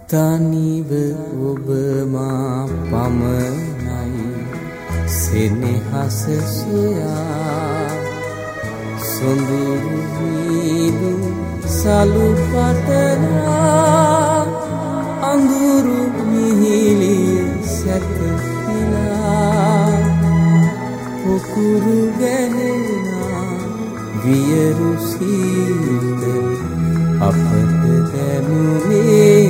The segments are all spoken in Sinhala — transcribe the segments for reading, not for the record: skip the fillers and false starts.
තනිව ඔබ මා පමණයි සෙනෙහස සොයා සොඳුරු වීදු සලු පටලා අඳුරු මිහිලිය සැතපීලා පුකුරු ගැහෙනා වියරු සීතල අපට දැනුනේ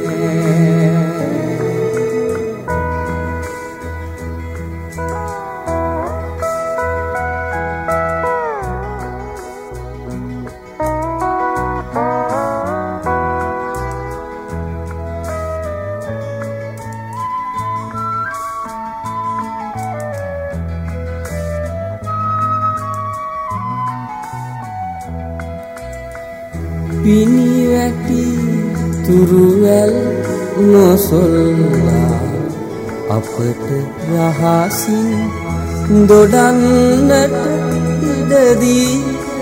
පිනිවැටි තුරුවැල් නොසොල්ලා අපට රහසින් දොඩන්නට ඉඩදී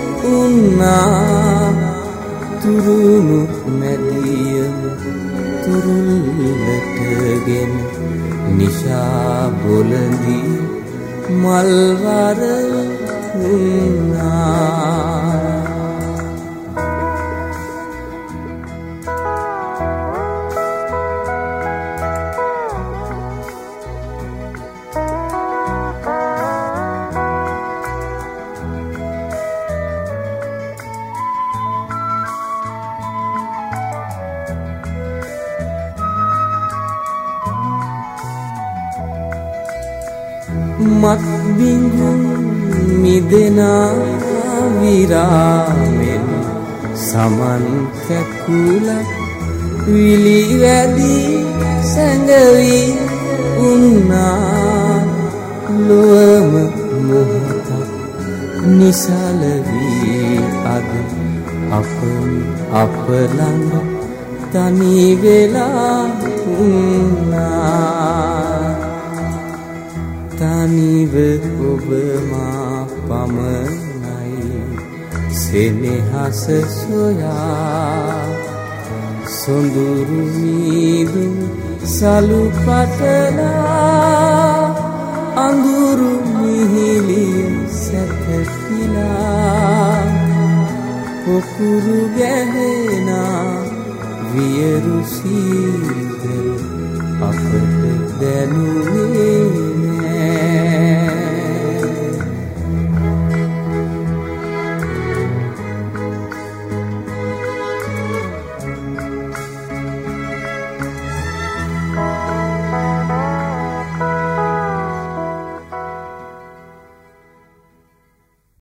උන්නා තුරුණු මැදියම තුරුල්ලටගෙන නිශා බොලඳී මල්වර උන්නා මත් බිඟුන් මිදෙනා විරාමෙන් සමන් කැකුලක් විලි වැදී සැඟවි උන්නා ලොවම මොහොතක් නිසල වී අද අප ළඟ තනි වෙලා උන්නා තනිව ඔබ මා පමණයි සෙනෙහස සොයා සොඳුරු මීදු සලු පටලා අඳුරු මිහිලිය සැතපීලා පොකුරු ගැහෙනා වියරු සීතල අපට දැනුනේ